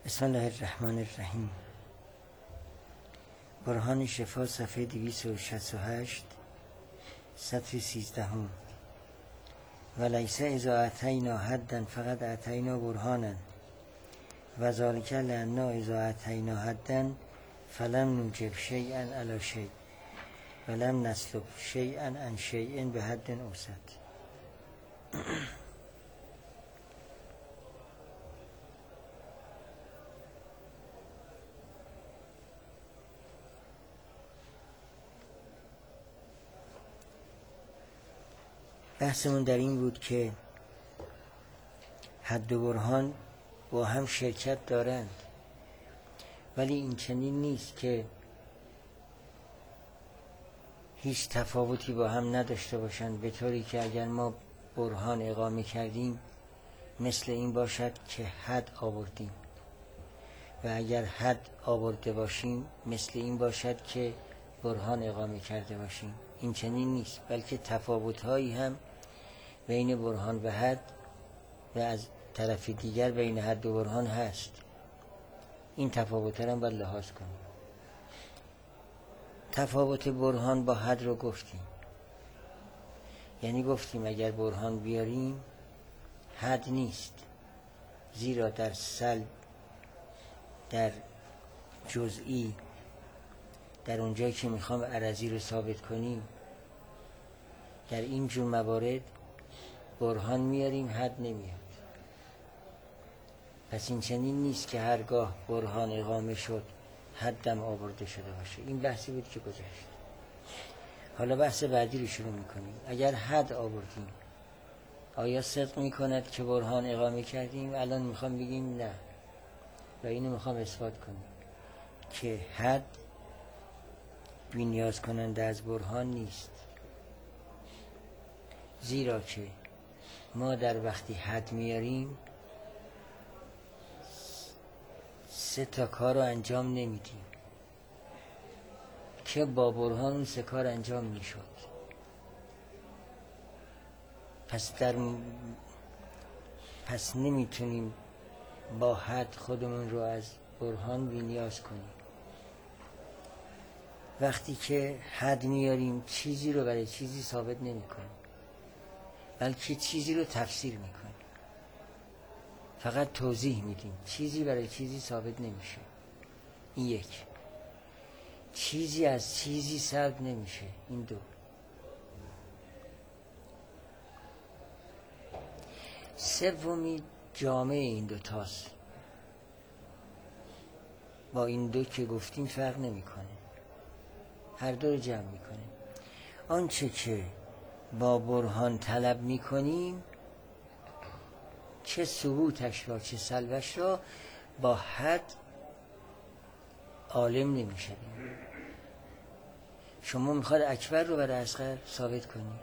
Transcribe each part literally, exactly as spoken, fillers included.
بسم الله الرحمن الرحیم. برهان شفا صفحه دویست و شصت و هشت سطر سیزدهم. و لیس اذا اتینا حدا فقط اتینا برهانا و ذلک لأننا اذا اتینا حدا فلم نوجب شیئا علی شیء و لم نسلب شیئا عن شیء به حد اوسط. بحثمون در این بود که حد و برهان با هم شرکت دارند، ولی این چنین نیست که هیچ تفاوتی با هم نداشته باشند، به طوری که اگر ما برهان اقامه کردیم مثل این باشد که حد آوردیم و اگر حد آورده باشیم مثل این باشد که برهان اقامه کرده باشیم. این چنین نیست، بلکه تفاوت‌هایی هم بین برهان و حد و از طرف دیگر بین حد و برهان هست. این تفاوت هم باید لحاظ کنیم. تفاوت برهان با حد رو گفتیم، یعنی گفتیم اگر برهان بیاریم حد نیست، زیرا در سلب، در جزئی، در اونجایی که میخوام عرضی رو ثابت کنیم، در این جور موارد برهان میاریم، حد نمیاد. پس این چنین نیست که هرگاه برهان اقامه شد حدم آورده شده باشه. این بحثی بود که گذشت. حالا بحث بعدی رو شروع میکنیم. اگر حد آوردیم آیا صدق میکند که برهان اقامه کردیم؟ الان میخوام بگیم نه، و اینو میخوام اثبات کنیم که حد بی‌نیاز کننده از برهان نیست، زیرا که ما در وقتی حد میاریم سه تا کار رو انجام نمیدیم که با برهان اون سه کار انجام میشد. پس در پس نمیتونیم با حد خودمون رو از برهان بی‌نیاز کنیم. وقتی که حد میاریم چیزی رو برای چیزی ثابت نمی کنیم، بلکه چیزی رو تفسیر میکنیم، فقط توضیح میدیم، چیزی برای چیزی ثابت نمیشه. این یک. چیزی از چیزی سلب نمیشه. این دو. سومی جامع این دو تاست. با این دو که گفتیم فرق نمیکنه، هر دو رو جمع میکنیم. آنچه که با برهان طلب میکنیم، چه ثبوتش را چه سلبش را، با حد عالم نمیشویم. شما میخواد اکبر رو برای اصغر ثابت کنید،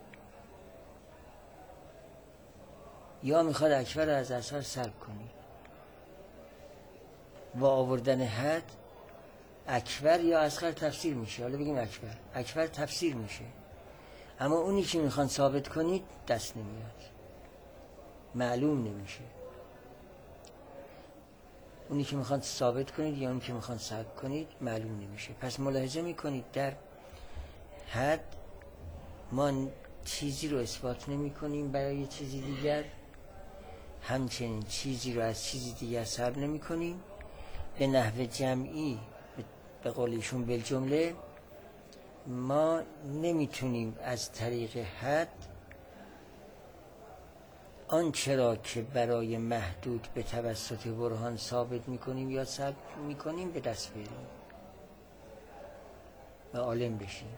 یا میخواد اکبر رو از اصغر سلب کنید. با آوردن حد اکبر یا اصغر تفسیر میشه. حالا بگیم اکبر اکبر تفسیر میشه، اما اونی که میخوان ثابت کنید دست نمیاد، معلوم نمیشه. اونی که میخوان ثابت کنید یا اونی که میخوان سلب کنید معلوم نمیشه. پس ملاحظه میکنید در حد ما چیزی رو اثبات نمی کنیم برای چیزی دیگر، همچنین چیزی رو از چیزی دیگر سلب نمی کنیم. به نحو جمعی، به قول ایشون بالجمله، ما نمیتونیم از طریق حد آنچه را که برای محدود به توسط برهان ثابت میکنیم یا سلب میکنیم به دست بیاریم و عالم بشیم.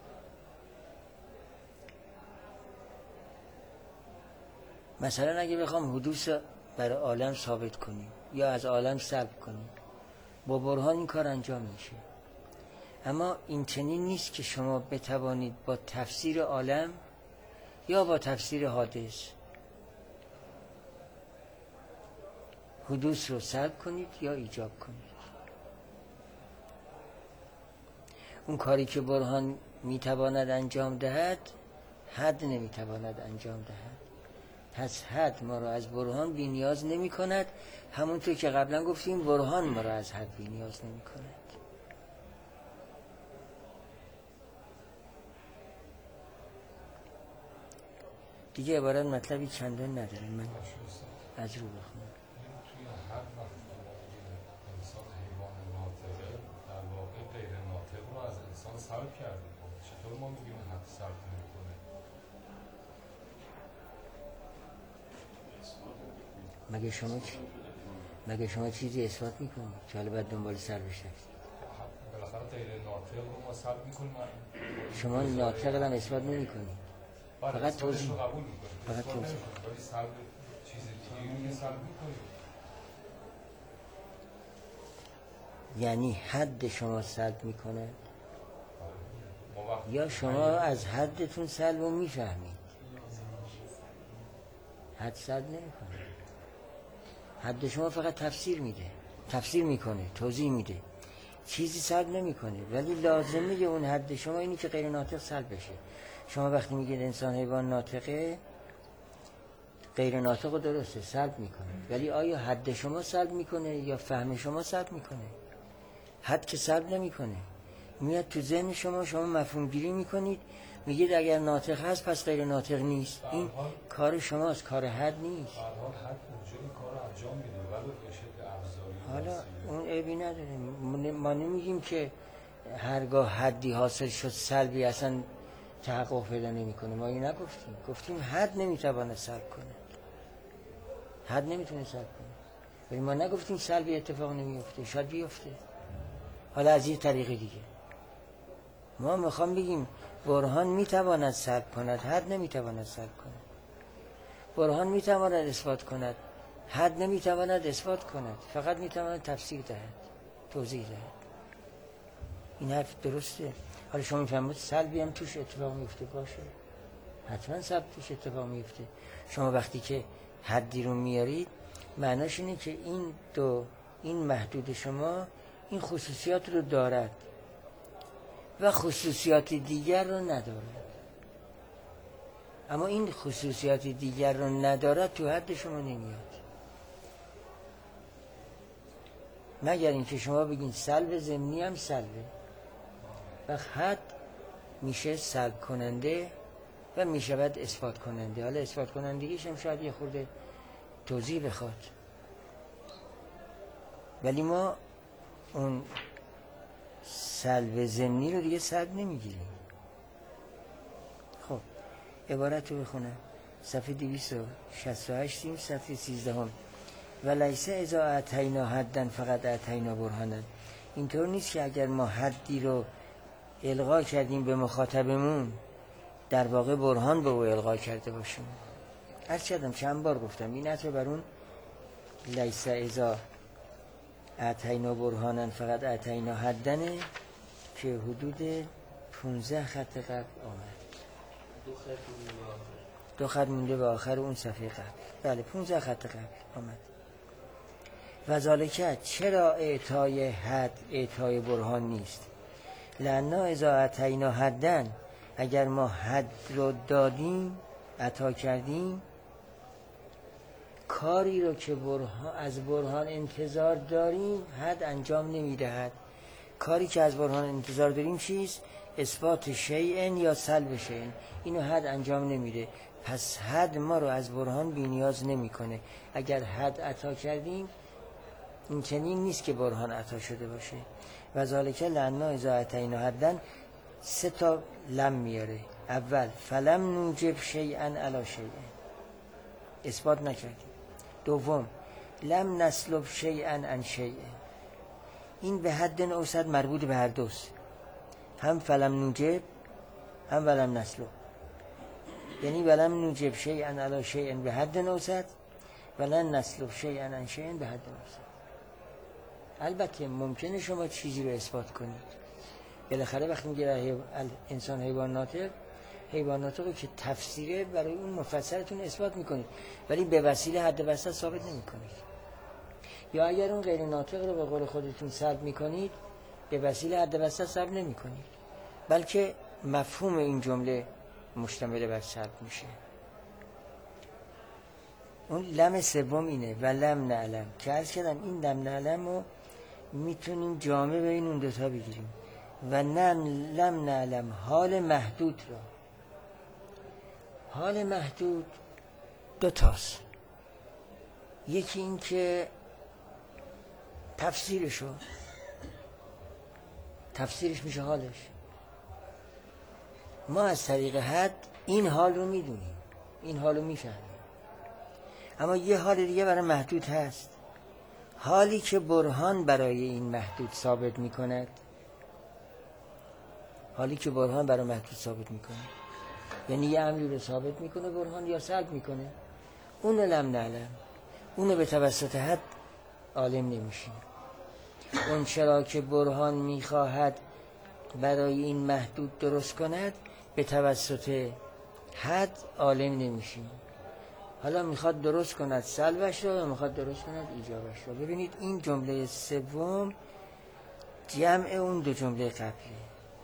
مثلا اگه بخوام حدوث برای عالم ثابت کنیم یا از عالم سلب کنیم، با برهان این کار انجام میشه. اما این چنین نیست که شما بتوانید با تفسیر عالم یا با تفسیر حادث حدوث رو سلب کنید یا ایجاب کنید. اون کاری که برهان میتواند انجام دهد، حد نمیتواند انجام دهد. پس حد ما را از برهان بی نیاز نمی کند. همونطور که قبلا گفتیم برهان ما را از حد بی نیاز نمی کند. دیگه عبارت مطلبی چندان نداره، من از رو بخونم. توی هر وقت انسان حیوان ناطقه در واقع غیر ناطق رو از انسان سلب کرده. چطور ما میگیم حد سلب نمیکنه؟ مگه شما چی؟ مگه شما چیزی اثبات میکنید که حالا باید دنبال سر بشید؟ بالاخره غیر ناطق رو ما سلب میکنیم. شما ناطق رو هم اثبات نمیکنید، فقط توضیح قبول میکنیم، فقط توضیح ولی سلب چیز دیگه سلب میکنیم. یعنی حد شما سلب میکنه یا شما از حدتون سلب رو میفهمید؟ حد سلب نمیکنه. حد شما فقط تفسیر میده، تفسیر میکنه، توضیح میده، چیزی سلب نمیکنه. ولی لازمه اون حد شما اینی که غیر ناطق سلب بشه. شما وقتی میگید انسان حیوان ناطقه، غیر ناطق رو درسته سلب میکنه، ولی آیا حد شما سلب میکنه یا فهم شما سلب میکنه؟ حد که سلب نمیکنه، میاد تو ذهن شما، شما مفهوم گیری میکنید، میگید اگر ناطق هست پس غیر ناطق نیست. این کار شماست، کار حد نیست. به هر حال حد اونجا این کار رو انجام میده ولی به شکل ابزاری. حالا اون عیبی نداره، ما نمیگیم که هرگاه حدی حاصل شد سلبی اصلا تحقق پیدا نمیکنه. ما این نگفتیم، گفتیم حد نمیتواند سلب کنه، حد نمیتونه سلب کنه، ولی ما نگفتیم سلبی اتفاق نمیفته، شاید بیفته. حالا از یه طریق دیگه ما میخوام بگیم برهان میتواند سلب کند، حد نمیتواند سلب کند. برهان میتواند اثبات کند، حد نمیتواند اثبات کند، فقط میتواند تفسیر دهد، توضیح دهد. این حرف درسته. حالا شما میفهمید سلبی هم توش اتفاق میفته، باشه، حتما سلب توش اتفاق میفته. شما وقتی که حدی رو میارید معناش اینه که این دو این محدود شما این خصوصیات رو دارد و خصوصیات دیگر رو ندارد. اما این خصوصیات دیگر رو ندارد تو حد شما نمیاد، مگر اینکه شما بگین سلب ضمنی هم سلبه و حد میشه سلب کننده و میشود اثبات کننده. حالا اثبات کنندگیش هم شاید یه خورده توضیح بخواد، ولی ما اون سلب ضمنی رو دیگه سلب نمیگیریم. خب عبارت رو بخونم، صفحه دویست و شصت و هشت صفحه سیزده هم. و لیسه اذا اعطینا حدن فقط اعطینا برهانن. اینطور نیست که اگر ما حدی رو القا کردیم به مخاطبمون در واقع برهان به او القا کرده باشیم. عرض کردم چند بار گفتم این عطر بر اون لیسه اذا اعطینا برهانن فقط اعطینا حدنه که حدود پونزده خط قبل آمد. دو خط مونده به آخر اون صفحه قبل. بله پونزده خط قبل آمد. و ذالکه چرا اعطای حد اعطای برهان نیست؟ لأننا اذا اعطینا حدن، اگر ما حد رو دادیم عطا کردیم، کاری رو که برهان از برهان انتظار داریم حد انجام نمیدهد. کاری که از برهان انتظار داریم چیست؟ اثبات شیئن یا سلب شیئن. اینو حد انجام نمیده. پس حد ما رو از برهان بی نیاز نمیکنه. اگر حد عطا کردیم این چنین نیست که برهان عطا شده باشه. و ذالک لأننا اذا اعطینا حدن سه تا لم میاره. اول فلم نوجب شیئا علی شیئا، اثبات نکردیم. دوم لم نسلب شیئا عن شیئا، این به حد اوسط مربوط به هر دوست، هم فلم نوجب هم ولم نسلب. یعنی ولم نوجب شیئا علی شیئا به حد اوسط، ولن نسلب شیئا عن شیئا به حد اوسط. البته ممکنه شما چیزی رو اثبات کنید، بالاخره وقتی میگه انسان حیوان ناطق، حیوان ناطق رو که تفسیره برای اون مفسرتون اثبات میکنید، ولی به وسیله حد وسط ثابت نمیکنید. یا اگر اون غیر ناطق رو به قول خودتون سلب میکنید، به وسیله حد وسط سلب نمیکنید، بلکه مفهوم این جمله مشتمل بر سلب میشه. اون لم سوم اینه و لم نعلم که عرض کردم این لم نعلم رو میتونیم جامع بین اون دوتا بگیریم و نم لم نعلم حال محدود را. حال محدود دو تاست، یکی این که تفسیرشو تفسیرش میشه حالش. ما از طریق حد این حال رو میدونیم، این حال رو میفهمیم، اما یه حال دیگه برای محدود هست، حالی که برهان برای این محدود ثابت میکند، حالی که برهان برای محدود ثابت میکنه، یعنی یه امری رو ثابت میکنه برهان یا سلب میکنه، اونو لم نعلم، اونو به توسط حد عالم نمیشیم. اون چرا که برهان میخواهد برای این محدود درست کند به توسط حد عالم نمیشیم. حالا میخواد درست کند سلبش رو یا میخواد درست کند ایجابش رو. ببینید این جمله سوم جمع اون دو جمله قبلی.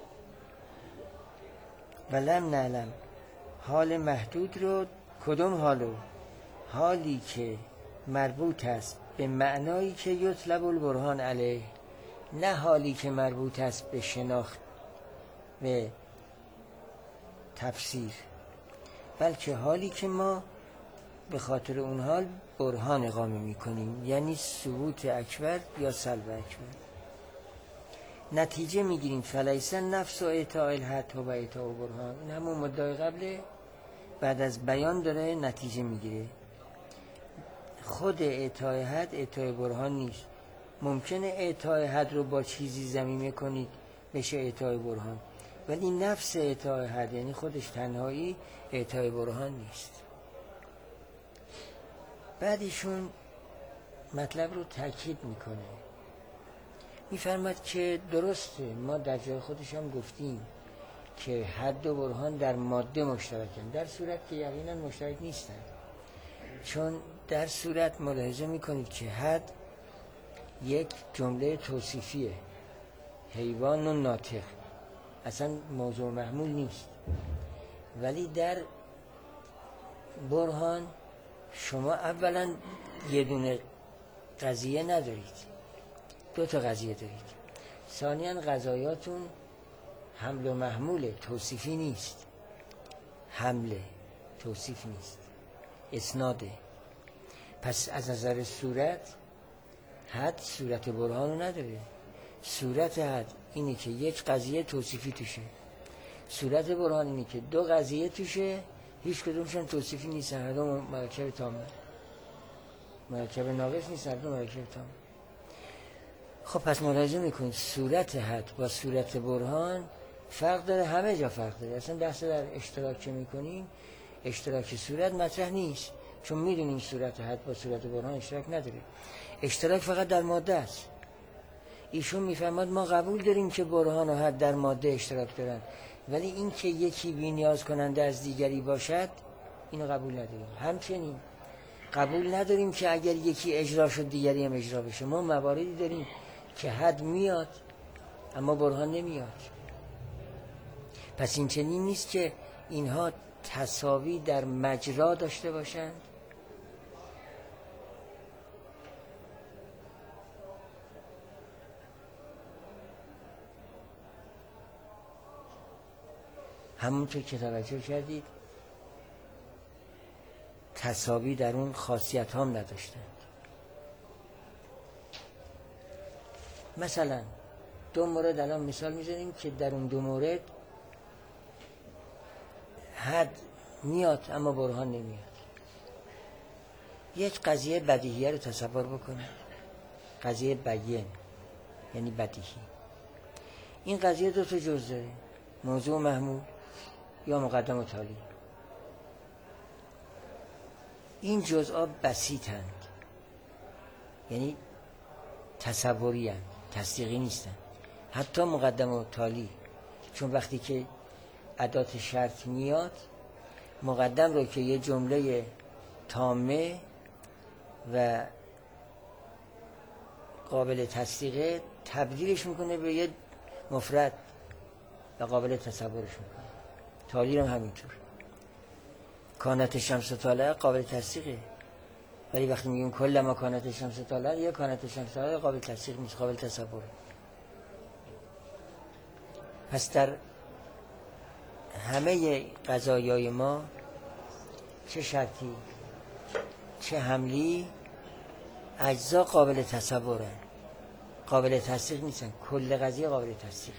ولم نعلم حال محدود رو کدوم حالو؟ حالی که مربوط است به معنایی که یطلب البرهان علیه، نه حالی که مربوط است به شناخت به تفسیر، بلکه حالی که ما به خاطر اون حال برهان اقامه میکنیم، یعنی ثبوت اکبر یا سلب اکبر. نتیجه میگیریم فلیسن نفس و اعطاء الحد و اعطاء برهان. این همون مدعای قبله، بعد از بیان داره نتیجه میگیره. خود اعطای حد اعطای برهان نیست. ممکنه اعطای حد رو با چیزی ضمیمه کنید بشه اعطای برهان، ولی نفس اعطای حد یعنی خودش تنهایی اعطای برهان نیست. بعدشون مطلب رو تاکید میکنه، میفرماد که درسته ما در جای خودش هم گفتیم که حد و برهان در ماده مشترکن، در صورت که یقینا مشترک نیستن، چون در صورت ملاحظه میکنید که حد یک جمله توصیفیه، حیوان و ناطق اصلا موضوع محمول نیست، ولی در برهان شما اولا یه دونه قضیه ندارید، دو تا قضیه دارید. ثانیاً قضایاتون حمل و محموله، توصیفی نیست، حمله توصیف نیست، اسناده. پس از نظر صورت حد صورت برهانو نداره. صورت حد اینه که یک قضیه توصیفی توشه، صورت برهان اینه که دو قضیه توشه هیچ کدومشون توصیفی نیستن، هر دو مرکب تامه، مرکب ناقص نیست، هر دو مرکب تامه. خب پس ملاحظه میکنید صورت حد با صورت برهان فرق داره، همه جا فرق داره. اصلا بحث در اشتراک که میکنیم اشتراک صورت مطرح نیست، چون میدونیم صورت حد با صورت برهان اشتراک نداره، اشتراک فقط در ماده است. ایشون میفهمد ما قبول داریم که برهان و حد در ماده اشتراک دارن، ولی این که یکی بی نیاز کننده از دیگری باشد اینو قبول نداریم. همچنین قبول نداریم که اگر یکی اجرا شد دیگری هم اجرا بشه. ما مواردی داریم که حد میاد اما برهان نمیاد. پس این چنین نیست که اینها تساوی در مجرا داشته باشند. همونطور که توجه کردید تساوی در اون خاصیت هم نداشتند. مثلا دو مورد الان مثال میزنیم که در اون دو مورد حد میاد اما برهان نمیاد. یک قضیه بدیهیه رو تصور بکنید، قضیه بیان یعنی بدیهی. این قضیه دو تا جز داره، موضوع محمول یا مقدم و تالی. این جزءا بسیطند، یعنی تصوری هستند، تصدیقی نیستند. حتی مقدم و تالی، چون وقتی که ادات شرط میاد مقدم رو که یه جمله تامه و قابل تصدیقه تبدیلش میکنه به یه مفرد و قابل تصورش میکنه. تالی هم همینطور، کانت شمس طالعه قابل تصدیقه ولی وقتی میگیم کل ما کانت شمس طالعا، یا کانت شمس طالعا قابل تصدیق نیست، قابل تصوره. پس در همه قضایای ما چه شرطی چه حملی اجزا قابل تصوره، قابل تصدیق نیستن. کل قضیه قابل تصدیقه.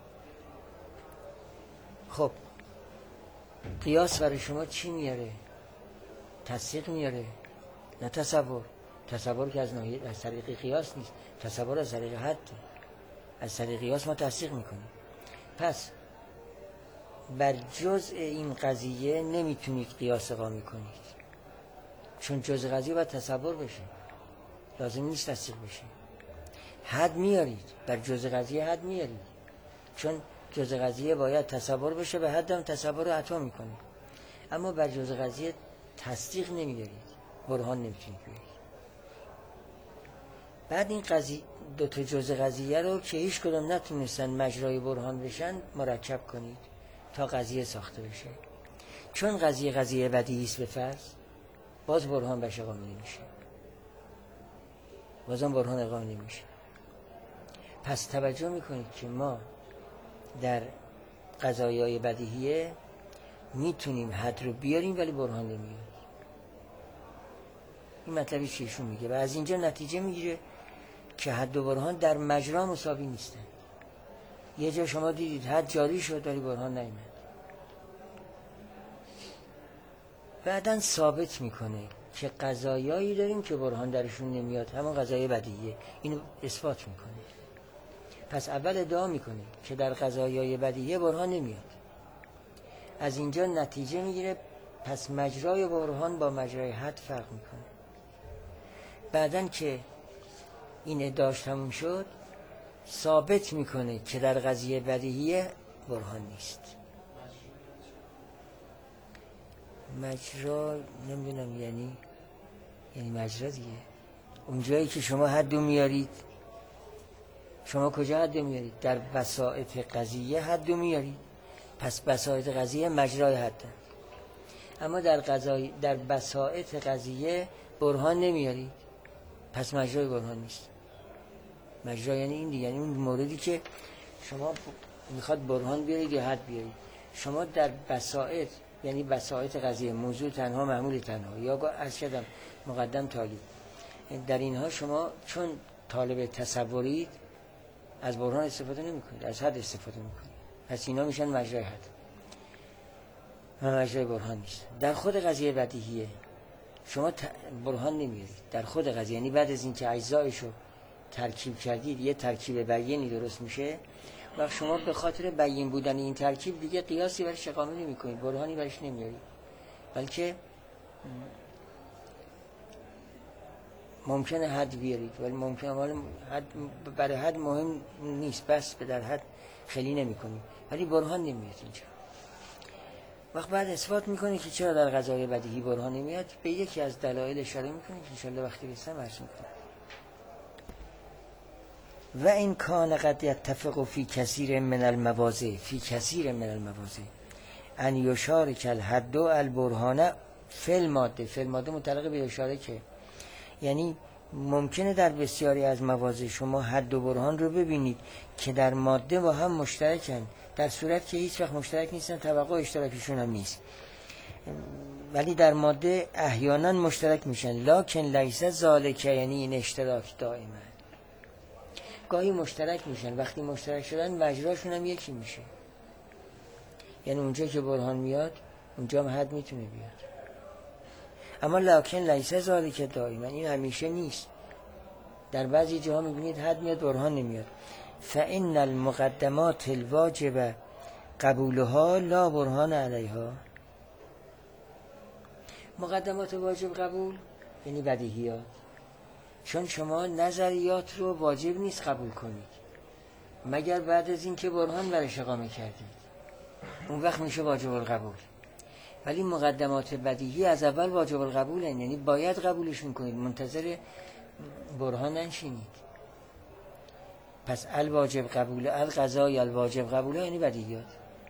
خب قیاس برای شما چی میاره؟ تصدیق میاره، نه تصور. تصور که از ناحیه از طریق قیاس نیست، تصور از طریق حد، از طریق قیاس ما تصدیق میکنیم. پس بر جزء این قضیه نمیتونید قیاس اقامه کنید، چون جزء قضیه باید تصور بشه، لازم نیست تصدیق بشه. حد میارید، بر جزء قضیه حد میارید، چون جزء قضیه باید تصور بشه، به حد هم تصور رو عطا میکنه. اما بر جزء قضیه تصدیق نمیارید، برهان نمیتونید بیارید. بعد این قضیه دو تا جزء قضیه رو که هیچ کدوم نتونستن مجرای برهان بشن مرکب کنید تا قضیه ساخته بشه. چون قضیه قضیه بدیهی است به فرض، باز برهان بهش اقامه نمیشه، بازم برهان اقامه نمیشه. پس توجه میکنید که ما در قضایای بدیهیه میتونیم حد رو بیاریم ولی برهان نمیاد. این مطلبی چیشون میگه و از اینجا نتیجه میگیره که حد و برهان در مجرا مساوی نیستن. یه جا شما دیدید حد جاری شد ولی برهان نیامد. بعدن ثابت میکنه که قضایایی داریم که برهان درشون نمیاد، همون قضای بدیهیه، اینو اثبات میکنه. پس اول ادعا میکنه که در قضایای بدیهیه برهان نمیاد. از اینجا نتیجه میگیره پس مجرای برهان با مجرای حد فرق میکنه. بعدن که این ادعاش تموم شد، ثابت میکنه که در قضیه بدیهیه برهان نیست. مجرا نمیدونم یعنی یعنی مجرا دیگه. اونجایی که شما حدو میارید، شما کجا حدو میارید؟ در بساطت قضیه حدو میارید، پس بساطت قضیه مجرای حدن. اما در قضای در بساطت قضیه برهان نمیارید، پس مجرای برهان نیست. مجرا یعنی این دیگه، یعنی اون موردی که شما میخواد برهان بیارید یا حد بیارید. شما در بساطت یعنی بساطت قضیه، موضوع تنها، معمول تنها، یا از کدام مقدم تالی، در اینها شما چون طالب تصورید از برهان استفاده نمی کنید، از حد استفاده می کنید. پس اینا میشن مجرای حد و مجرای برهان نیست. در خود قضیه بدیهیه شما برهان نمیارید. در خود قضیه یعنی بعد از اینکه اجزایشو ترکیب کردید یه ترکیب بیانی درست میشه، وقت شما به خاطر بیان بودن این ترکیب دیگه قیاسی برش اقامه نمی کنید، برهانی برش نمیارید، بلکه ممکنه حد بیارید ولی ممکنه حد برای حد مهم نیست، بس به در حد خیلی نمی کنید ولی برهان نمیاد. اینجا وقت بعد اثبات میکنه که چرا در قضای بدیهی برهان نمیاد، به یکی از دلایل اشاره میکنه که انشالله وقتی رسیدم عرض میکنم. و این کان قد یتفق فی کثیر من المواضع فی کثیر من المواضع ان یشارک الحد و البرهان فی الماده. فی الماده متعلق به اشاره که یعنی ممکنه در بسیاری از مواضع شما حد و برهان رو ببینید که در ماده با هم مشترکن، در صورت که هیچ وقت مشترک نیستن، توقع اشتراکشون هم نیست، ولی در ماده احیانا مشترک میشن. لکن لیس ذالک، یعنی این اشتراک دائما گاهی مشترک میشن. وقتی مشترک شدن مجراشون هم یکی میشه، یعنی اونجا که برهان میاد اونجا هم حد میتونه بیاد. اما لکن لیس ذالک دائما، این همیشه نیست. در بعضی جاها میبینید حد میاد برهان نمیاد. فإن المقدمات الواجب قبولها لا برهان علیها. مقدمات واجب قبول یعنی بدیهیات، چون شما نظریات رو واجب نیست قبول کنید مگر بعد از این که برهان برش اقامه کردید، اون وقت میشه واجب القبول. ولی مقدمات بدیهی از اول واجب القبول هستند، یعنی باید قبولشون کنید، منتظر برهان نشینید. پس الواجب قبول القضای الواجب قبول یعنی بدیهیات.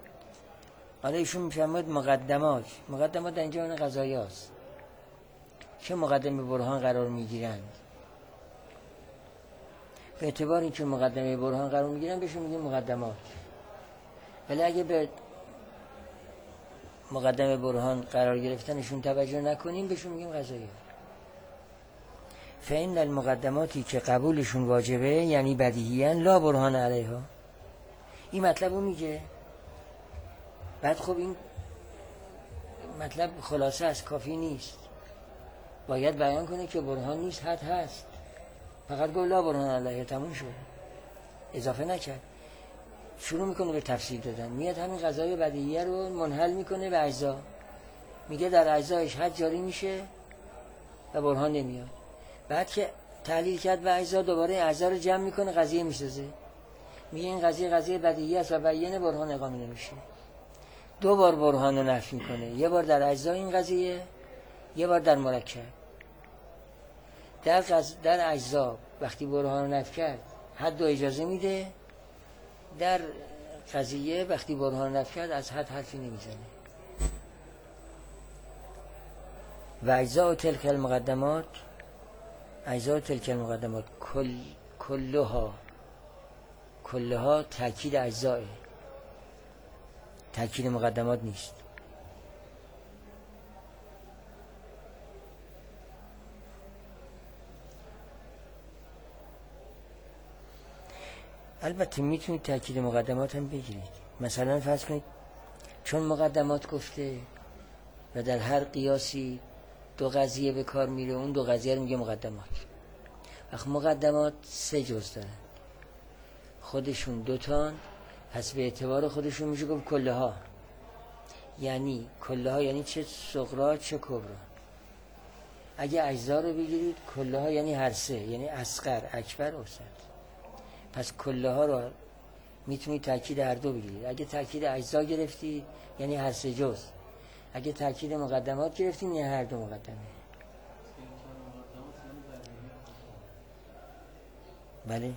حالا ایشون میفرماید مقدمات. مقدمات در اینجا اون قضایی هست. که مقدمه برهان قرار میگیرند. به اعتبار اینکه مقدمه برهان قرار میگیرن بهشون میگیم مقدمات. ولی اگه به مقدمه برهان قرار گرفتنشون توجه نکنیم بهشون میگیم قضاییات. فإن المقدماتی که قبولشون واجبه یعنی بدیهیاً لا برهان علیها. این مطلب رو میگه. بعد خب این مطلب خلاصه از کافی نیست، باید بیان کنه که برهان نیست، حد هست. فقط گفت لا برهان علیها، تموم شد، اضافه نکرد. شروع میکنه به تفسیر دادن، میاد همین قضای بدیهیه رو منحل میکنه به اجزا، میگه در اجزایش حد جاری میشه و برهان نمیاد. بعد که تحلیل کرد به اجزا، دوباره اجزا رو جمع میکنه، قضیه میسازه، میگه این قضیه قضیه بدیهیه است و بیان برهان اقامه نمیشه. دو بار برهان رو نفی میکنه، یه بار در اجزا این قضیه، یه بار در مرکب. در قض... در اجزا وقتی برهان رو نفی کرد حد رو اجازه میده، در قضیه وقتی برهان نفی کرد از حد حرفی نمیزنه. و اجزا و تلک المقدمات، اجزا و تلک المقدمات کل کلها کلها تأکید اجزاه، تأکید مقدمات نیست. البته میتونید تأکید مقدمات هم بگیرید. مثلا فرض کنید چون مقدمات گفته و در هر قیاسی دو قضیه به کار میره، اون دو قضیه رو میگه مقدمات. وقت مقدمات سه جز دارن، خودشون دوتان، پس به اعتبار خودشون میشه گفت کله ها. یعنی کله ها یعنی چه صغرا چه کبرا. اگه اجزا رو بگیرید کله ها یعنی هر سه، یعنی اصغر، اکبر، اوسط. پس کله ها رو میتونید تأکید هر دو بگیرید. اگه تأکید اجزا گرفتید یعنی هر سه جز، اگه تأکید مقدمات گرفتید یعنی هر دو مقدمه. بله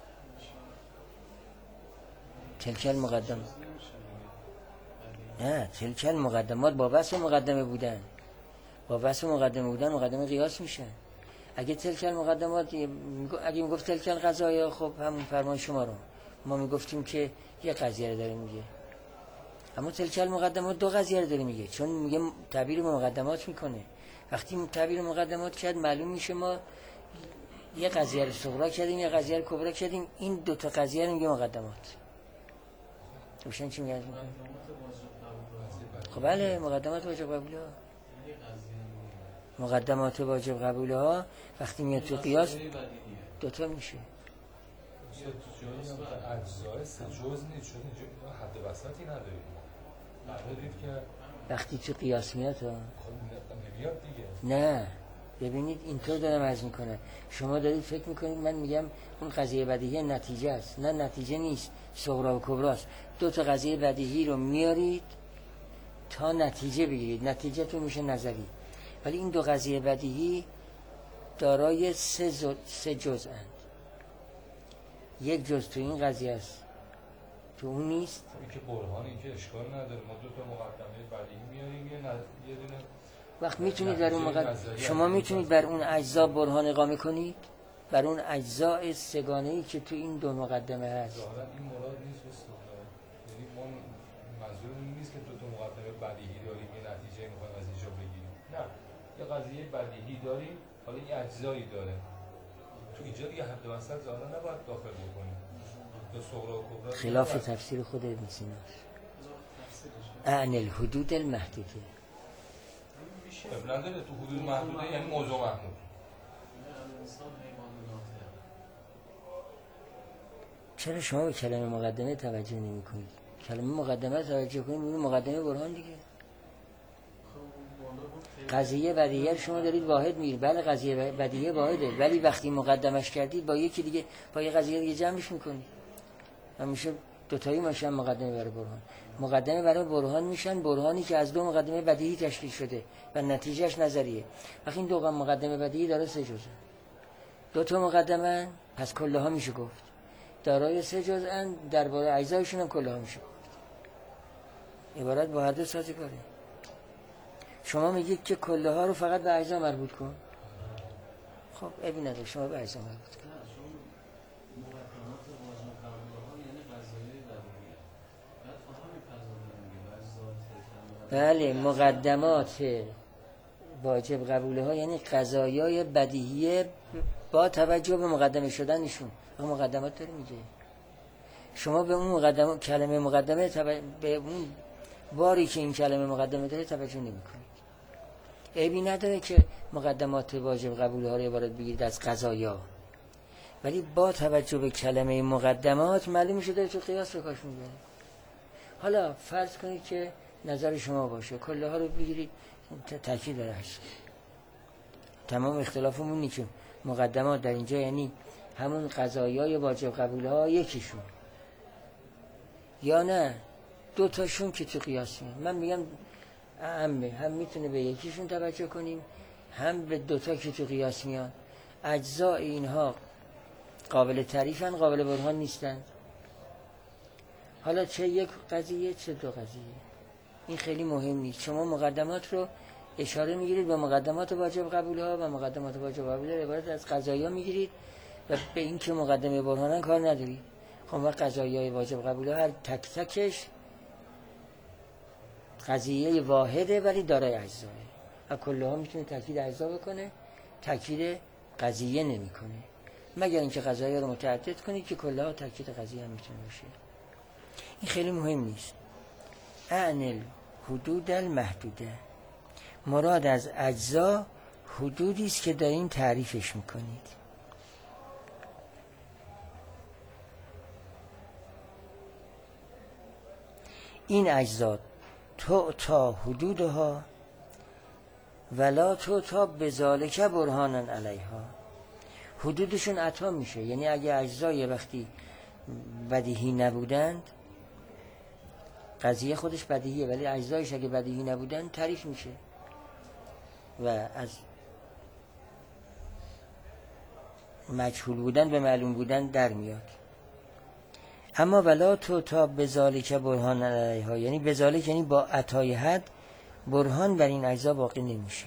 تلک المقدمات، نه تلک المقدمات با وصف مقدمه بودن، با وصف مقدمه بودن مقدمه قیاس میشن. اگه تلک المقدمات، اگه میگفت تلک القضایا، خب همون فرمان شما رو ما میگفتیم که یه قضیه رو داره میگه. اما تلک المقدمات دو قضیه رو داره میگه، چون میگه تعبیر مقدمات میکنه. وقتی تعبیر مقدمات کرد معلوم میشه ما یه قضیه رو صغرا کردیم یه قضیه رو کبرا کردیم، این دو تا قضیه رو میگه مقدمات. روشن چی میگه؟ خب بله مقدمات واجب قبوله ها، مقدمات واجب قبوله ها وقتی میاد تو قیاس دوتا میشه. اجزای سه جز نیست، چون حد وسطی نداریم. ندارید که وقتی تو قیاس میاد ها نمیاد دیگه. نه ببینید اینطور دارم عرض میکنه، شما دارید فکر میکنید من میگم اون قضیه بدیهی نتیجه است. نه نتیجه نیست، صغرا و کبراست. دو تا قضیه بدیهی رو میارید تا نتیجه بگیرید، نتیجه تو میشه نظری. ولی این دو قضیه بدیهی دارای سه, زو... سه جزء اند. یک جزء تو این قضیه است، تو اون نیست. این که برهان، این که اشکال نداره، ما دو تا مقدمه بدیهی میاریم یه, ن... یه دونه وقت میتونید در اون مقدمه شما میتونید بر اون اجزا برهان اقامه کنید، بر اون اجزاء سگانه‌ای که تو این دو مقدمه هست. ظاهرا این مراد نیست استفاده. یعنی ما منظورمون نیست که دو تا مقدمه بدیهی داریم یه نتیجه میخوایم از اینجا بگیریم. نه، یه قضیه بدیهی داریم، حالا این اجزایی داره. تو اینجا دیگه حد وسط ظاهرا نباید داخل بکنیم. دو صغرا و کبرا خلاف تفسیر خود ابن سینا. عن الحدود المحدوده. اب نداره تو حدود محدوده یعنی موضوع محمود. چرا شما به کلمه مقدمه توجه نمی کنید؟ کلمه مقدمه توجه کنید، این مقدمه برهان دیگه. قضیه بدیهی شما دارید واحد میگیرید، بله قضیه بدیهی واحده، ولی وقتی مقدمش کردید با یکی دیگه با یه قضیه دیگه جمعش میکنید. همیشه دوتایی میشن مقدمه برای برهان. مقدمه برای برهان میشن برهانی که از دو مقدمه بدیهی تشکیل شده و نتیجهش نظریه. وقتی این دو مقدمه بدیهی داره سه جزء، دو تا مقدمه پس کله ها میشه گفت دارای سه جزء، درباره اجزایشون هم کله ها میشه گفت. عبارت با هر دو سازگاره. شما میگید که کله ها رو فقط به اجزا مربوط کن. خب ابی نداره، شما به اجزا مربوط کن. بله، مقدمات واجب قبوله ها یعنی قضایای بدیهیه با توجه به مقدمه شدنشون. اون مقدمات داره میگه شما به اون مقدمه کلمه مقدمه تب... به اون باری که این کلمه مقدمه داره توجه نمی‌کنید. عیبی نداره که مقدمات واجب قبوله ها رو عبارت بگیرید از قضایا، ولی با توجه به کلمه مقدمات معلوم شده تو قیاس رو کاش می‌بره. حالا فرض کنید که نظر شما باشه کله ها رو بگیرید تاکید داره هست. تمام اختلافمون اینه که مقدمات در اینجا یعنی همون قضایای واجب قبوله ها یکیشون یا نه دو تاشون که تو قیاس میاد. من میگم هم هم میتونه به یکیشون توجه کنیم هم به دو تا که تو قیاس میاد. اجزاء اینها قابل تعریفن، قابل برهان نیستن. حالا چه یک قضیه چه دو قضیه این خیلی مهم نیست. شما مقدمات رو اشاره میگیرید به مقدمات واجب قبول ها و مقدمات واجب قبول ها عبارت از قضایا میگیرید و به این که مقدمه برهانن کار ندارید. خب ما قضایای واجب قبول ها هر تک تکش قضیه واحده ولی دارای اجزاه. و کله ها میتونه تاکید اجزا بکنه، تاکید قضیه نمیکنه، مگر اینکه قضایا رو متعدد کنید که کله ها تاکید قضیه هم میتونه باشه. این خیلی مهم نیست. اعنل حدود المحدوده، مراد از اجزا حدودی است که دارین تعریفش میکنید. این اجزا تو تا حدودها ولا تو تا بذالک برهانن علیها. حدودشون عطا میشه، یعنی اگه اجزا یه وقتی بدیهی نبودند، قضیه خودش بدیهیه ولی اجزایش اگه بدیهی نبودن تعریف میشه و از مجهول بودن به معلوم بودن در میاد. اما ولا تو تا بذالک برهان علیها، یعنی بذالک یعنی با عطای حد برهان بر این اجزا باقی نمیشه.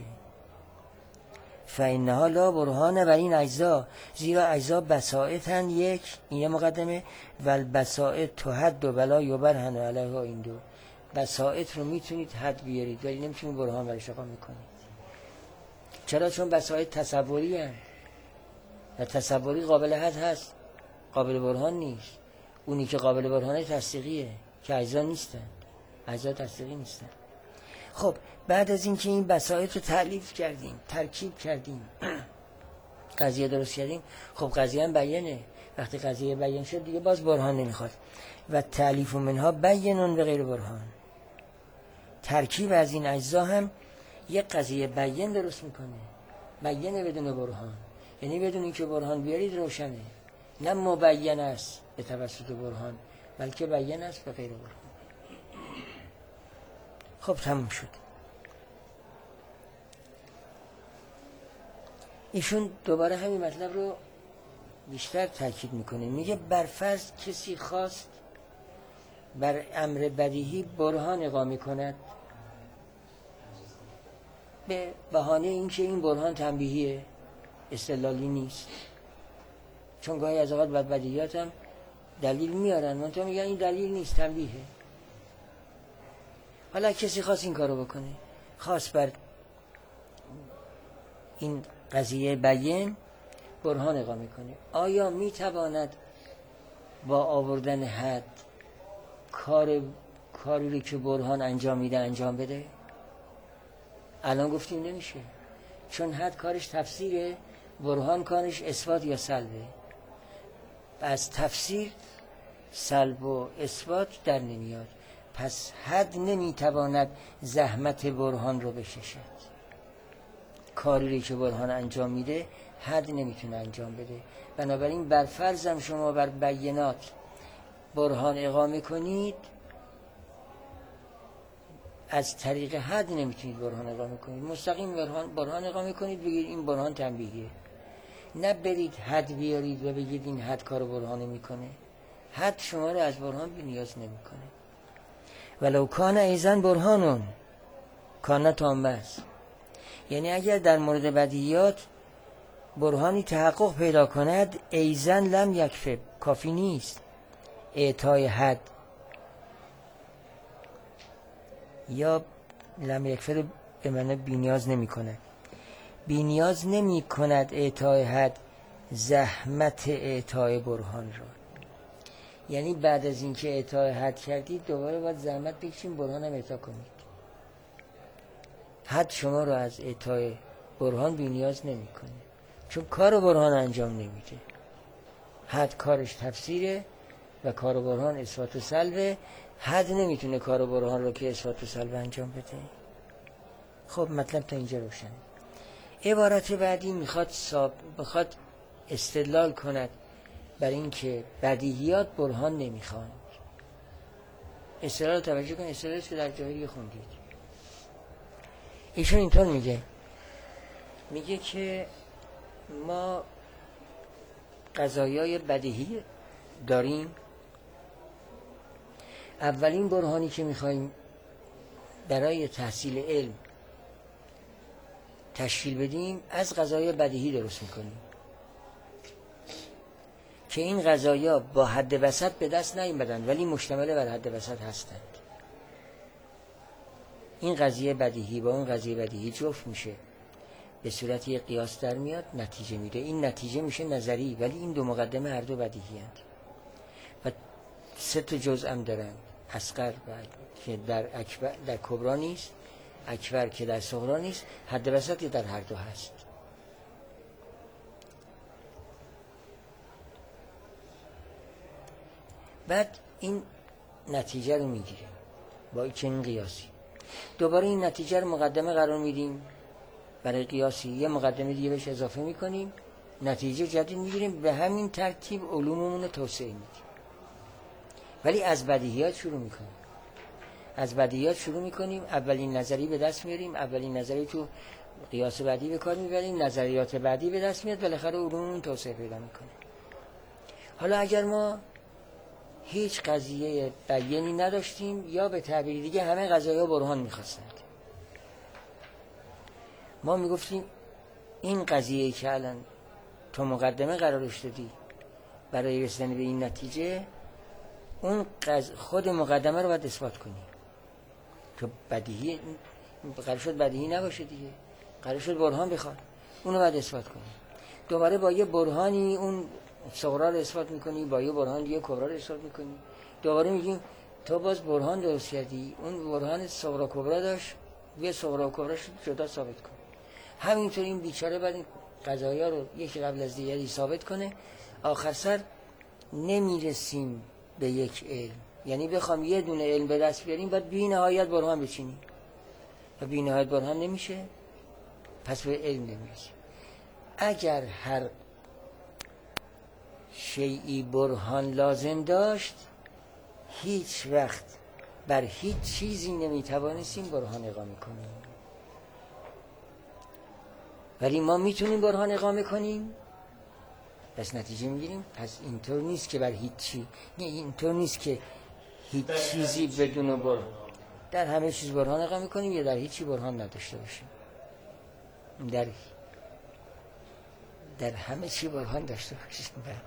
فانها لا برهان بر این اجزا، زیرا اجزا بسائطن یک، این یه مقدمه، و البسائط تو حد و ولا یبرهن علیها. این دو بسائط رو میتونید حد بیارید ولی نمیتونید برهان برش اقامه کنید. چرا؟ چون بسائط تصوری هست و تصوری قابل حد هست، قابل برهان نیست. اونی که قابل برهانه تصدیقیه که اجزا نیستن، اجزا تصدیقی نیستن. خب بعد از اینکه این بسائط رو تألیف کردیم، ترکیب کردیم، قضیه درست کردیم، خب قضیه هم بیانه. وقتی قضیه بیان شد دیگه باز برهان نمیخواد. و تألیف منها بیانون به غیر برهان، ترکیب از این اجزا هم یک قضیه بیان درست میکنه. بیانه بدون برهان، یعنی بدون اینکه برهان بیارید روشنه، نه مبین است به توسط برهان بلکه بیان است به غیر برهان. خب تموم شد. ایشون دوباره همین مطلب رو بیشتر تاکید میکنه. میگه برفرض کسی خواست بر امر بدیهی برهان اقامه کند به بهانه اینکه این برهان تنبیهیه، استدلالی نیست. چون گاهی از اوقات بر بدیهیات هم دلیل میارن منتها میگن این دلیل نیست، تنبیهه. حالا کسی خواست این کارو بکنه، خواست بر این قضیه بیان برهان اقامه کنه، آیا میتواند با آوردن حد کار کاری که برهان انجام میده انجام بده؟ الان گفتیم نمیشه، چون حد کارش تفسیره، برهان کارش اثبات یا سلبه. از تفسیر سلب و اثبات در نمیاد، پس حد نمیتواند زحمت برهان رو بکشد. کاری که برهان انجام میده حد نمیتونه انجام بده. بنابراین بر فرضم شما بر بیانات برهان اقامه کنید، از طریق حد نمیتونید برهان اقامه کنید. مستقیم برهان, برهان اقامه کنید بگید این برهان تنبیهیه، نه برید حد بیارید و بگید این حد کار برهان میکنه. حد شما رو از برهان بی نیاز نمیکنه. ولو کان ایزن برهانون، کانه تامه است. یعنی اگر در مورد بدیهیات برهانی تحقق پیدا کند ایزن لم یکفه، کافی نیست اعطای حد، یا لم یکفه به معنی بی‌نیاز نمی کند، بی‌نیاز نمی کند اعطای حد زحمت اعطای برهان را. یعنی بعد از اینکه اعطای حد کردید دوباره باید زحمت بکشیم برهان هم اعطا کنید. حد شما رو از اعطای برهان بی‌نیاز نمی کنه، چون کار برهان انجام نمیده. حد کارش تفسیره و کار برهان اثبات و سلبه. حد نمیتونه کار برهان رو که اثبات و سلب انجام بده. خب مطلب تا اینجا روشنه. عبارت بعدی میخواد ساب... بخواد استدلال کند بر این که بدیهیات برهان نمیخوان. استدلال توجه کن، استدلالی که در جاهلی خوندید. ایشون اینطور میگه، میگه که ما قضایای بدیهی داریم. اولین برهانی که میخوایم برای تحصیل علم تشکیل بدیم از قضایای بدیهی درست میکنیم که این قضایا با حد وسط به دست نیامدن ولی مشتمل بر حد وسط هستند. این قضیه بدیهی با اون قضیه بدیهی جفت میشه، به صورت یک قیاس در میاد، نتیجه میده. این نتیجه میشه نظری، ولی این دو مقدمه هر دو بدیهی هست و سه تا جزء هم دارن. اصغر که در اکبر در کبرا نیست، اکبر که در صغرا نیست، حد وسطی در هر دو هست. بعد این نتیجه رو میگیریم با چنین قیاسی. دوباره این نتیجه رو مقدمه قرار میدیم برای قیاسی، یه مقدمه دیگه بهش اضافه میکنیم، نتیجه جدید میگیریم. به همین ترتیب علوممون رو توسعه میدیم. ولی از بدیهیات شروع میکنیم. از بدیهیات شروع میکنیم، اولین نظری به دست میاریم، اولین نظری تو قیاس بعدی به کار میبریم، نظریات بعدی به دست میاد، بالاخره علوممون توسعه پیدا میکنه. حالا اگر ما هیچ قضیه بیانی نداشتیم یا به تعبیر دیگه همه قضایا برهان میخواستند، ما میگفتیم این قضیه که الان تو مقدمه قرارش دادی برای رسیدن به این نتیجه، اون قض... خود مقدمه رو باید اثبات کنی. تو بدیهی قرار شد بدیهی نباشه دیگه، قرار شد برهان بخواد، اونو باید اثبات کنی. دوباره با یه برهانی اون صغرا رو اثبات میکنی، با یه برهان دیگه کبرا رو اثبات میکنی. دوباره میگیم تو باز برهان درست کردی، اون برهان صغرا کبرا داشت، یه صغرا و کبراش جدا ثابت کن. همینطور این بیچاره بعد این قضایا رو یکی قبل از دیگری ثابت کنه. آخر سر نمیرسیم به یک علم. یعنی بخوام یه دونه علم به دست بیاریم باید بی نهایت برهان بچینیم و بی نهایت برهان نمیشه، پس به علم نمیرسیم. اگر هر شیئی برهان لازم داشت هیچ وقت بر هیچ چیزی نمیتوانستیم برهان اقامه کنیم. ولی ما میتونیم برهان اقامه کنیم، پس نتیجه میگیریم. پس اینطور نیست که بر هیچ چی، نه اینطور نیست که هیچ چیزی بدون برهان در همه چیز برهان اقامه کنیم یا در هیچی برهان نداشته باشیم. در در همه چی برهان داشته باشیم.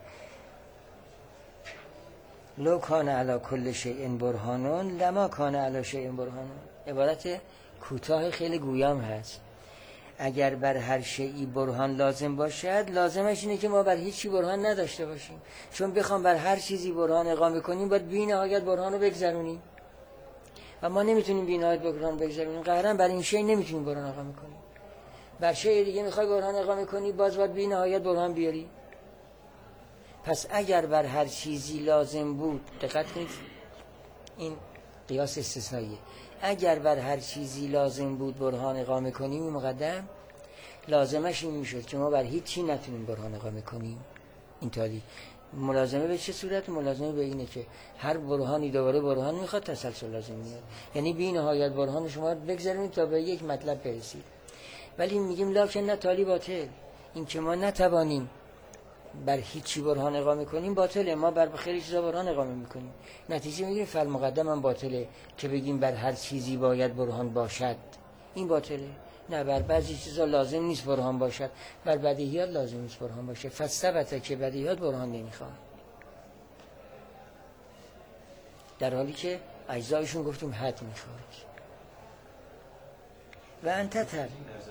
لو کان علی کل شیء برهانون لما کان علی شیء برهانون. عبارت کوتاه خیلی گویام هست. اگر بر هر شیئی برهان لازم باشد، لازمش اینه که ما بر هیچی برهان نداشته باشیم. چون بخوام بر هر چیزی برهان اقامه کنیم باید بی نهایت برهان رو بگذرونیم و ما نمیتونیم بی نهایت برهان بگذرونیم. قهرن بر این شیء نمیتونیم برهان اقامه کنیم. بر شیء دیگه میخوای برهان اقامه کنی، باز باید بی نهایت برهان بیاری. پس اگر بر هر چیزی لازم بود، دقت کنید این قیاس استثنائیه، اگر بر هر چیزی لازم بود برهان اقامه کنیم، مقدم لازمش این میشد که ما بر هیچ چی نتونیم برهان اقامه کنیم. اینطوری ملازمه به چه صورت؟ ملازمه به اینه که هر برهانی دوباره برهان میخواد، تسلسل لازم میاد. یعنی بی نهایت برهان شما بگذارید تا به یک مطلب برسید. ولی میگیم لکن نه تالی باطل، این که ما نتوانیم بر هیچی برهان اقامه کنیم باطله. ما بر خیلی چیزا برهان اقامه میکنیم، نتیجه میگیریم فل مقدم هم باطله که بگیم بر هر چیزی باید برهان باشد. این باطله. نه، بر بعضی چیزا لازم نیست برهان باشد، بر بدیهیات لازم نیست برهان باشه. فثبت که بدیهیات برهان نمیخواد، در حالی که اجزایشون گفتیم حد میخواد. و انت تر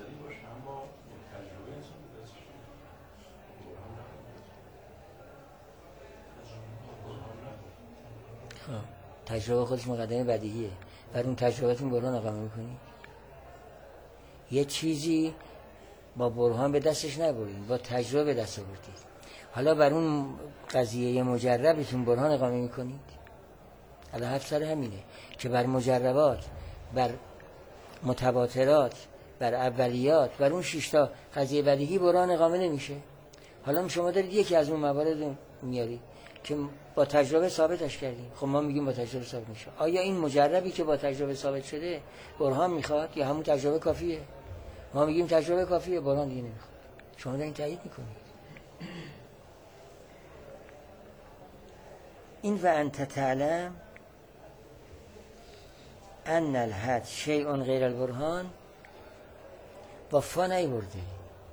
تجربه خودش مقدمه بدیهیه، بر اون تجربهتون برهان اقامه میکنی. یه چیزی با برهان به دستش نبرید، با تجربه به دست آوردید، حالا بر اون قضیه مجربتون برهان اقامه میکنید. الان حرف سر همینه که بر مجربات، بر متواترات، بر اولیات، بر اون شش تا قضیه بدیهی برهان اقامه نمیشه. حالا شما دارید یکی از اون موارد میارید که با تجربه ثابتش کردیم، خب ما میگیم با تجربه ثابت میشه. آیا این مجربی که با تجربه ثابت شده برهان میخواد یا همون تجربه کافیه؟ ما میگیم تجربه کافیه، برهان دیگه نمیخواد. شما دارین تایید میکنید. این و انت تعلم ان الحد شیء غیر البرهان با فا نیورده،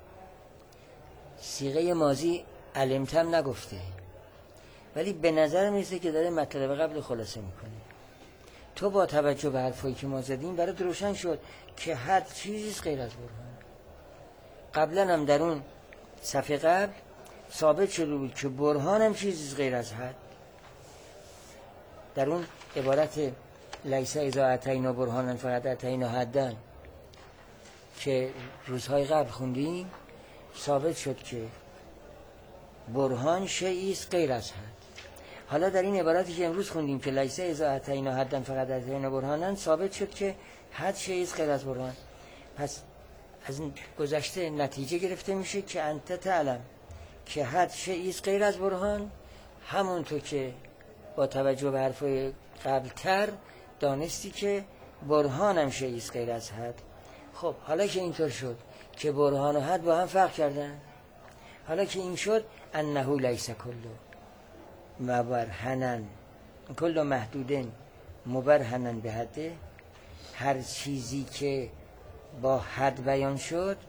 صیغه ماضی علمتم نگفته، ولی به نظر میرسه که داره مطلب قبل خلاصه میکنه. تو با توجه به حرفایی که ما زدیم برات روشن شد که حد چیزیست غیر از برهان. قبلا هم در اون صفحه قبل ثابت شده بود که برهان هم چیزیست غیر از حد. در اون عبارت لیس اذا اتینا برهانا فقط اتینا حدا که روزهای قبل خوندیم ثابت شد که برهان شیئی است غیر از حد. حالا در این عبارتی که امروز خوندیم که لیس اذا اتینا حدا فقط اتینا برهانا ثابت شد که حد شیئی است غیر از برهان. پس از این گذشته نتیجه گرفته میشه که انت تعلم که حد شیئی است غیر از برهان، همونطور که با توجه به حرفای قبلتر دانستی که برهان هم شیئی است غیر از حد. خب حالا که اینطور شد که برهان و حد با هم فرق کردن، حالا که این شد انه لیس کلو مبرهنن کلو محدودن مبرهنن به حده، هر چیزی که با حد بیان شد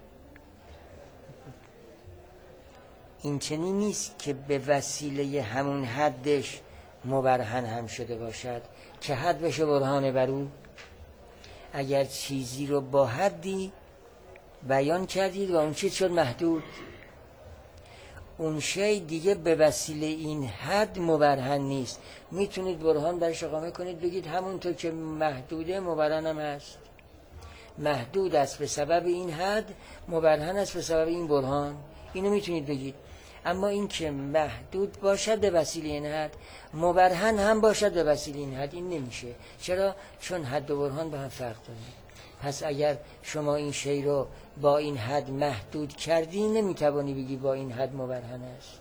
این چنین نیست که به وسیله همون حدش مبرهن هم شده باشد که حد بشه برهان بر او. اگر چیزی رو با حدی بیان کردید و اون چیز شد محدود، اون شی دیگه به وسیله این حد مبرهن نیست. میتونید برهان برش اقامه کنید، بگید همونطور که محدوده مبرهن هم هست. محدود است به سبب این حد، مبرهن است به سبب این برهان. اینو میتونید بگید. اما این که محدود باشد به وسیله این حد، مبرهن هم باشد به وسیله این حد، این نمیشه. چرا؟ چون حد و برهان به هم فرق داره. پس اگر شما این شی رو با این حد محدود کردی، نمیتوانی بگی با این حد مبرهن است.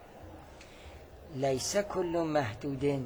لیس کل محدودن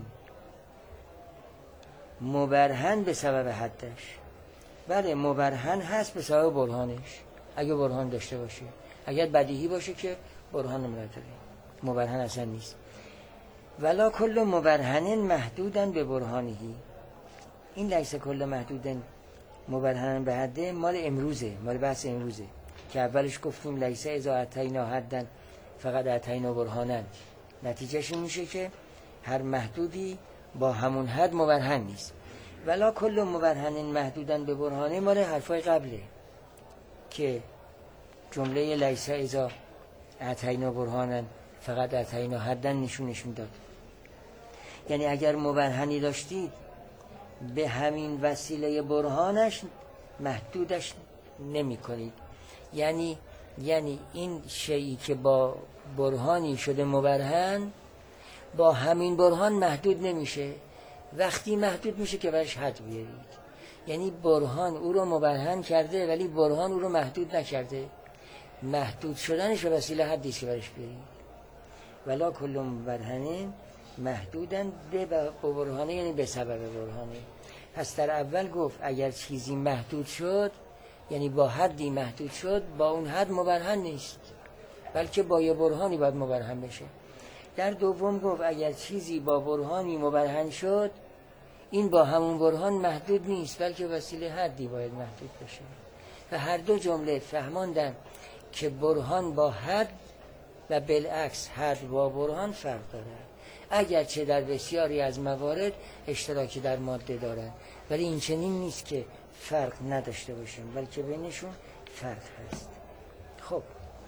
مبرهن به سبب حدش. بله مبرهن هست به سبب برهانش، اگه برهان داشته باشه. اگر بدیهی باشه که برهان نداره، مبرهن اصلا نیست. ولا کل مبرهن محدودن به برهانهی. این لیس کل محدودن مبرهن به حده مال امروزه، مال بحث امروزه که اولش گفتیم لیس اذا اتینا حدا فقط اتینا برهانا. نتیجهش میشه که هر محدودی با همون حد مبرهن نیست. ولا کل مبرهن محدودن به برهانه مال حرفای قبله که جمله لیس اذا اتینا برهانا فقط اتینا حدا نشونش میداد. یعنی اگر مبرهنی داشتید به همین وسیله برهانش محدودش نمی کنید. یعنی یعنی این شیئی که با برهانی شده مبرهن با همین برهان محدود نمیشه. وقتی محدود میشه که برش حد بیارید. یعنی برهان او رو مبرهن کرده ولی برهان او رو محدود نکرده. محدود شدنش به وسیله حدی که برش بیارید. ولا کل مبرهنین محدودن به برهانه، یعنی به سبب برهانه. پس در اول گفت اگر چیزی محدود شد، یعنی با حدی محدود شد، با اون حد مبرهن نیست، بلکه با یه برهانی باید مبرهن بشه. در دوم گفت اگر چیزی با برهانی مبرهن شد، این با همون برهان محدود نیست، بلکه وسیله حدی باید محدود بشه. و هر دو جمله فهماندن که برهان با حد و بالعکس حد با برهان فرق داره، اگرچه در بسیاری از موارد اشتراکی در ماده دارن، ولی این چنین نیست که فرق نداشته باشن، بلکه بینشون فرق هست. خب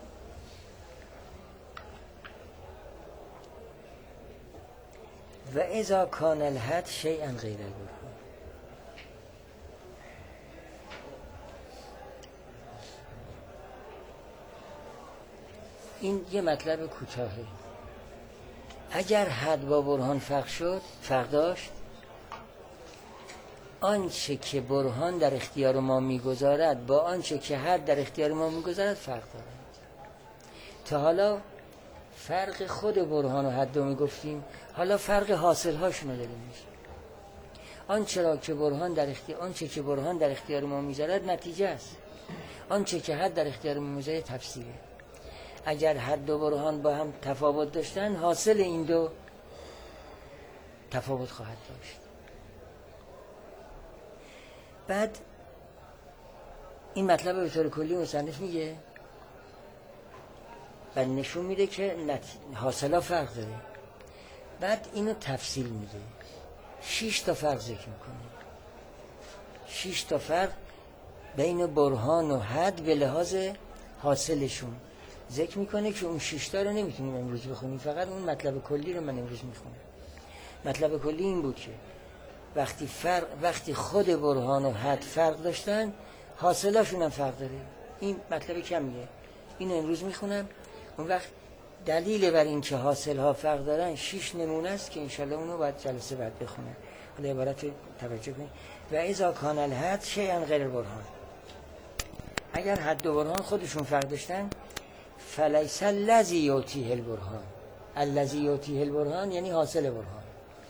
و اذا کان الحد شیئا غیر البرهان. این یه مطلب کوتاهه. اگر حد با برهان فرق شد، فرق داشت، آنچه که برهان در اختیار ما میگذارد با آنچه که حد در اختیار ما میگذارد فرق دارد. تا حالا فرق خود برهان و حد رو میگفتیم، حالا فرق حاصل هاشون رو داریم میگیم. آنچه را که برهان در اختیار آنچه که برهان در اختیار ما میذارد نتیجه است، آنچه که حد در اختیار ما میذارد تفسیره. اگر حد و برهان با هم تفاوت داشتن، حاصل این دو تفاوت خواهد داشت. بعد این مطلب به طور کلی مصنف میگه و نشون میده که حاصلا فرق داره. بعد اینو تفصیل میده، شش تا فرق ذکر میکنه. شش تا فرق بین برهان و حد به لحاظ حاصلشون ذکر میکنه که اون شش تا رو نمیتونیم امروز بخونیم، فقط اون مطلب کلی رو من امروز میخونم. مطلب کلی این بود که وقتی فرق وقتی خود برهان و حد فرق داشتن، حاصلاشون هم فرق داره. این مطلب کمیه، این امروز میخونم. اون وقت دلیل بر این که حاصل ها فرق دارن شش نمونه است که انشالله اونو باید جلسه بعد بخونم. حالا عبارت توجه کنید. و اذا کان الحد شیئا غیر برهان، اگر حد و برهان خودشون فرق داشتن، فلیس الذی یعطیه البرهان. الذی یعطیه البرهان یعنی حاصل برهان.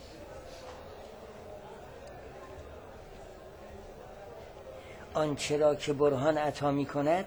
آنچه را که برهان عطا می کند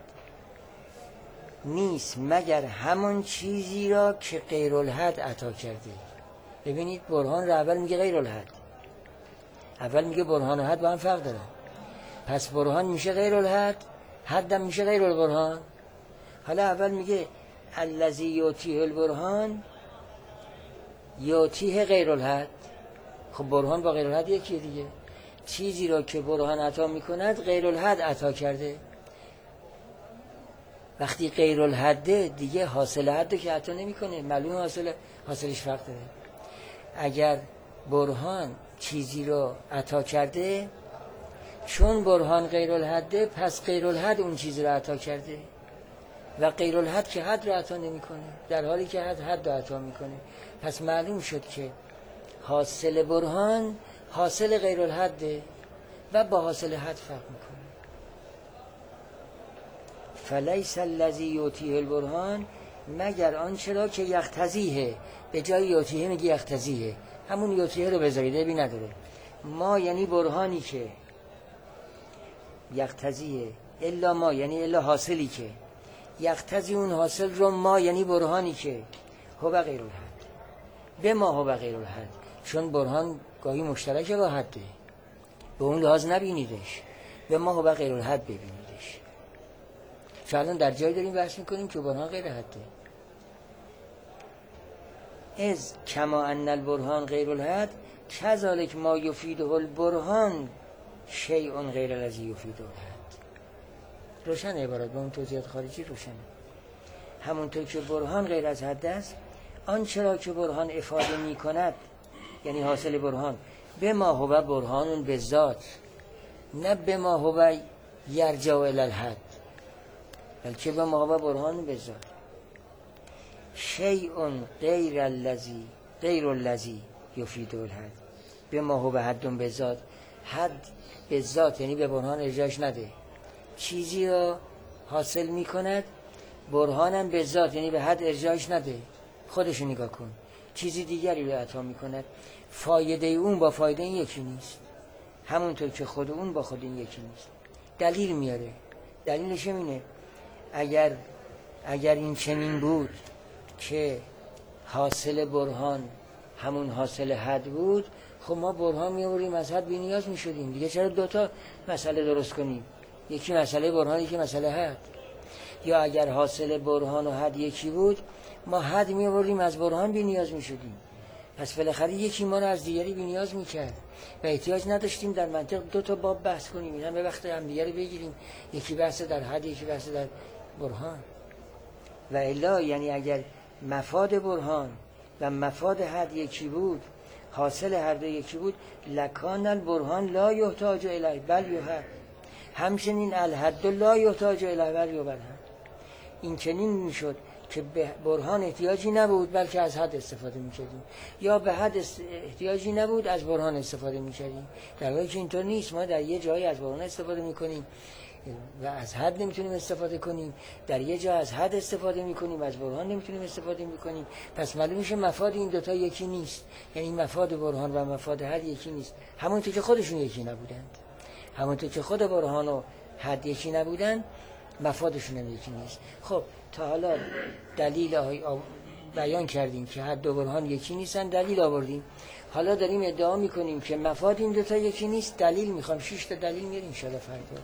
نیست مگر همان چیزی را که غیر الحد عطا کرده. ببینید برهان را اول میگه غیر الحد، اول میگه برهان و حد با هم فرق دارن، پس برهان میشه غیر الحد، حد هم میشه غیر البرهان. حالا اول میگه الذی یعطیه البرهان یعطیه غیر الحد. خب برهان با غیر الحد یکیه دیگه. چیزی را که برهان عطا میکند غیر الحد عطا کرده. وقتی غیر الحده دیگه حاصل حد که عطا نمیکنه، معلوم حاصل حاصلش فرق داره. اگر برهان چیزی رو عطا کرده، چون برهان غیر الحده، پس غیر الحد اون چیزی رو عطا کرده و غیر الحد که حد رو عطا نمیکنه، در حالی که حد حد رو عطا میکنه. پس معلوم شد که حاصل برهان حاصل غیر الحده و با حاصل حد فرق میکنه. فلیس الذی یعطیه البرهان مگر آنچه را که یقتضیه، به جای یعطیه میگه یقتضیه، همون یعطیه رو بذارید بی نداره. ما یعنی برهانی که یقتضیه، الا ما یعنی الا حاصلی که یقتضی اون حاصل رو، ما یعنی برهانی که هو غیر الحد، به ما هو غیر الحد. چون برهان گاهی مشترک با حده، به اون لحاظ نبینیدش، به ما هو غیر الحد ببینیدش. چون الان در جایی داریم بحث میکنیم که برهان غیر حده. از کما ان البرهان غیر الحد کذالک ما یفیده البرهان شیء غیر الذی یفیده الحد. روشن عبارت با اون توضیحات خارجی روشن. همونطور که برهان غیر از حد است، آنچه را که برهان افاده می کند یعنی حاصل برهان، به ما هو برهان به ذات، نه به ما هو یرجع الی الحد، بلکه به ما هو برهان به ذات. شیء غیر الذی غیر الذی یفید الحد، به ما هو حد به ذات. حد به ذات یعنی به برهان ارجاعش نده، چیزی را حاصل می کند. برهانم به ذات یعنی به حد ارجاعش نده، خودشو نگاه کن، چیزی دیگری رو عطا می کند. فایده اون با فایده این یکی نیست، همونطور که خود اون با خود این یکی نیست. دلیل میاره، دلیلش اینه اگر اگر این چنین بود که حاصل برهان همون حاصل حد بود، خب ما برهان می‌آوردیم از حد بی‌نیاز می‌شدیم دیگه. چرا دوتا مسئله درست کنیم؟ یکی مسئله برهان، یکی مسئله حد. یا اگر حاصل برهان و حد یکی بود، ما حد می‌آوردیم از برهان بی‌نیاز می‌شدیم. پس بالاخره یکی ما رو از دیگری بی‌نیاز می‌کرد و احتیاج نداشتیم در منطق دو تا باب بحث کنیم، اینا به وقت هم دیگری بگیریم، یکی بحث در حد، یکی بحث در برهان. و الا یعنی اگر مفاد برهان و مفاد حد یکی بود، حاصل هر دو یکی بود، لکان البرهان لا یحتاج الیه بل یحد، همچنین الحد لا یحتاج الیه بل یحد. این چنین میشد که به برهان احتیاجی نبود بلکه از حد استفاده میکردیم، یا به حد احتیاجی نبود از برهان استفاده میکردیم. در حالی که اینطور نیست، ما در یه جایی از برهان استفاده میکنیم و از حد نمیتونیم استفاده کنیم، در یه جا از حد استفاده میکنیم از برهان نمیتونیم استفاده میکنیم. پس معلوم میشه مفاد این دوتا یکی نیست، یعنی مفاد برهان و مفاد حد یکی نیست، همونطور که خودشون یکی نبودند، همونطور که خود برهان و حد یکی نبودند مفادشون هم یکی نیست. خب تا حالا دلیل بیان کردیم که حد و برهان یکی نیستن، دلیل آوردیم، حالا داریم ادعا میکنیم که مفاد این دوتا یکی نیست، دلیل میخوام، شش تا دلیل میاریم ان شاء الله فردا.